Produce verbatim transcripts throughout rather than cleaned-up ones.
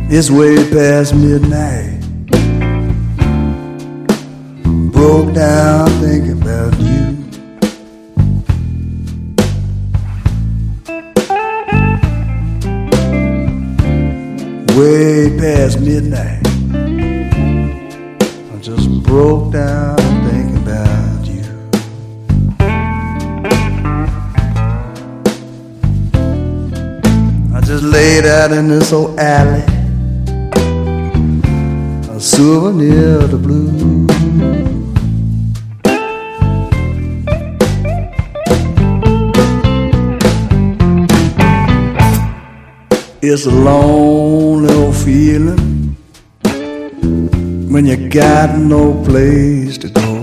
It's way past midnight. Broke down thinking about you. Way past midnight. I just broke down thinking about you. I just laid out in this old alley, a souvenir of the blues. It's a lonely old feeling when you got no place to go.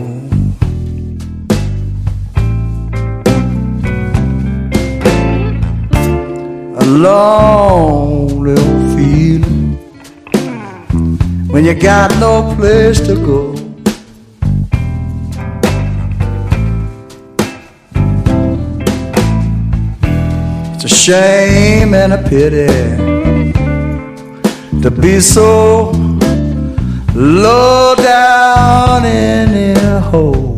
A lonely old feeling when you got no place to go. It's a shame and a pity to be so low down in a hole.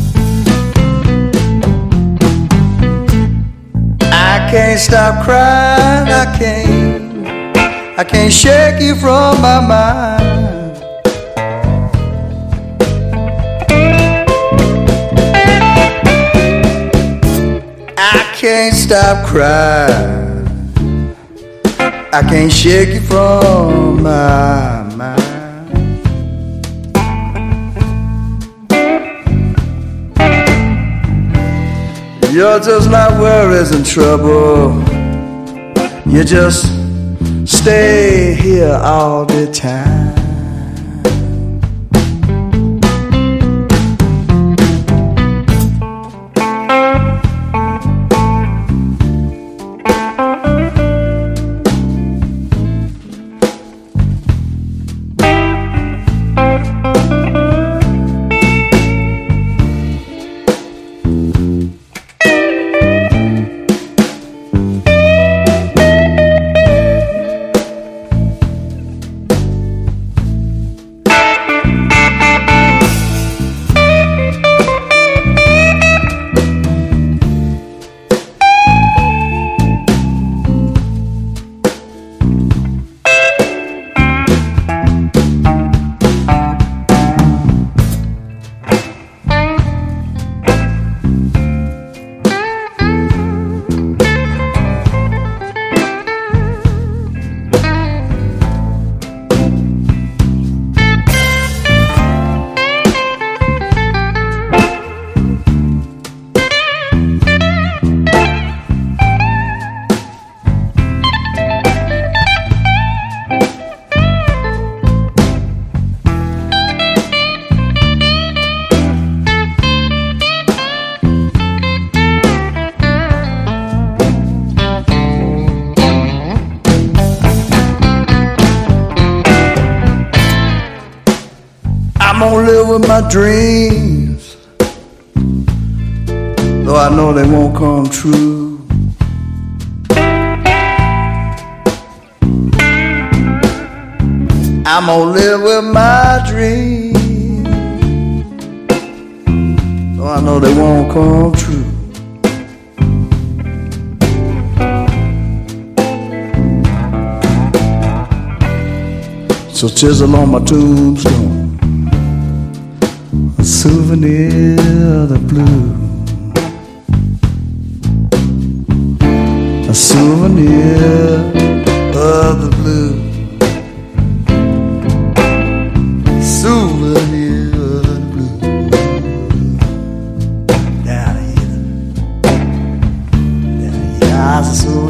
I can't stop crying, I can't, I can't shake you from my mind. I can't stop crying, I can't shake you from my mind. You're just not worries and trouble. You just stay here all the time. I'm gonna live with my dreams, though I know they won't come true. I'm gonna live with my dreams, though I know they won't come true. So chisel on my tombstone a souvenir of the blue, a souvenir of the blue, souvenir of the blue. Down here, down here, I was a souvenir.